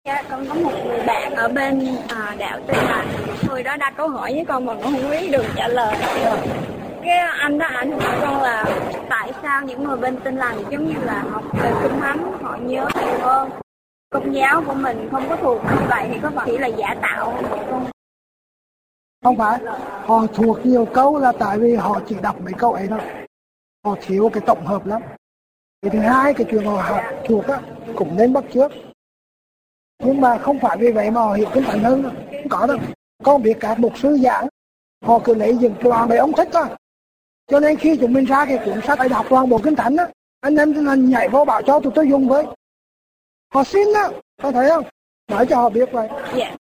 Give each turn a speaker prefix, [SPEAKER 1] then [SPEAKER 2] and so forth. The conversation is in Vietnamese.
[SPEAKER 1] Dạ, con có một người bạn ở bên đạo Tin Lành. Người đó đặt câu hỏi với con mà con không biết được trả lời. Cái anh đó ảnh hỏi con là tại sao những người bên Tin Lành giống như là học về Kinh Thánh họ nhớ nhiều hơn. Công giáo của mình không có thuộc như vậy thì có phải chỉ là giả tạo không?
[SPEAKER 2] Không phải, họ thuộc nhiều câu là tại vì họ chỉ đọc mấy câu ấy thôi. Họ thiếu cái tổng hợp lắm. Cái thứ hai, cái chuyện họ học thuộc á cũng nên bắt chước. Nhưng mà không phải vì vậy mà họ hiểu Kinh Thánh hơn đâu. Không có đâu. Con biết các mục sư giảng, họ cứ lấy những đoạn để ông thích thôi. Cho nên khi chúng mình ra cái cuốn sách để đọc toàn bộ Kinh Thánh á, anh em nhảy vô bảo cho tụi tôi dùng với. Họ xin á, có thấy không? Nói cho họ biết vậy.
[SPEAKER 1] Dạ.